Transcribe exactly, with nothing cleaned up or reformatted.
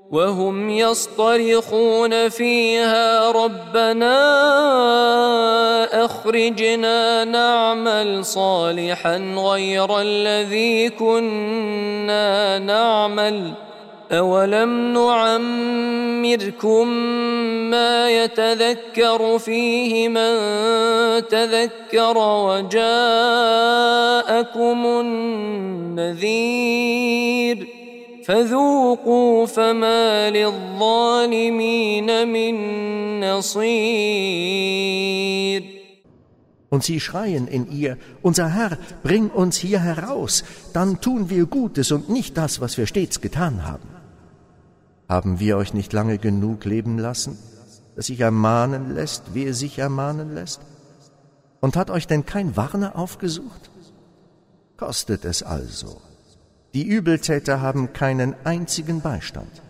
وهم يصطرخون فيها ربنا أخرجنا نعمل صالحا غير الذي كنا نعمل أولم نعمركم ما يتذكر فيه من تذكر وجاءكم النذير فذوقوا فما للظالمين من نصير. Und sie schreien in ihr: Unser Herr, bring uns hier heraus, dann tun wir Gutes und nicht das, was wir stets getan haben. Haben wir euch nicht lange genug leben lassen, dass sich ermahnen lässt, wer sich ermahnen lässt? Und hat euch denn kein Warner aufgesucht? Kostet es also. Die Übeltäter haben keinen einzigen Beistand.